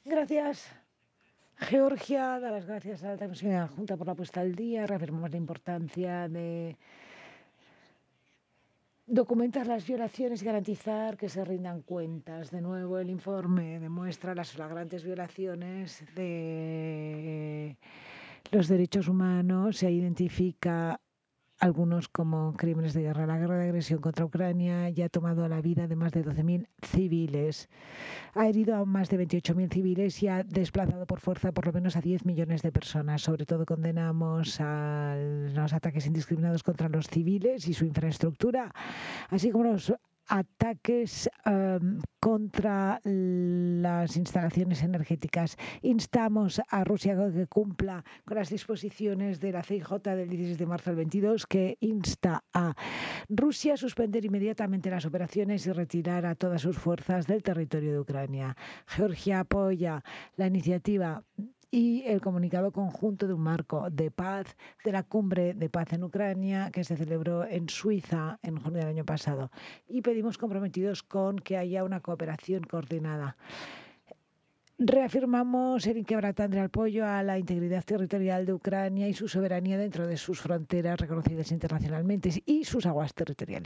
Gracias. Georgia da las gracias a la Alta Comisionada Junta por la puesta al día. Reafirmamos la importancia de documentar las violaciones y garantizar que se rindan cuentas. De nuevo, el informe demuestra las flagrantes violaciones de los derechos humanos. Se identifica algunos como crímenes de guerra. La guerra de agresión contra Ucrania ya ha tomado la vida de más de 12.000 civiles. Ha herido a más de 28.000 civiles y ha desplazado por fuerza por lo menos a 10 millones de personas. Sobre todo condenamos a los ataques indiscriminados contra los civiles y su infraestructura, así como los ataques contra las instalaciones energéticas. Instamos a Rusia a que cumpla con las disposiciones de la CIJ del 16 de marzo del 22, que insta a Rusia a suspender inmediatamente las operaciones y retirar a todas sus fuerzas del territorio de Ucrania. Georgia apoya la iniciativa y el comunicado conjunto de un marco de paz de la cumbre de paz en Ucrania que se celebró en Suiza en junio del año pasado. Y pedimos comprometidos con que haya una cooperación coordinada. Reafirmamos el inquebrantable apoyo a la integridad territorial de Ucrania y su soberanía dentro de sus fronteras reconocidas internacionalmente y sus aguas territoriales.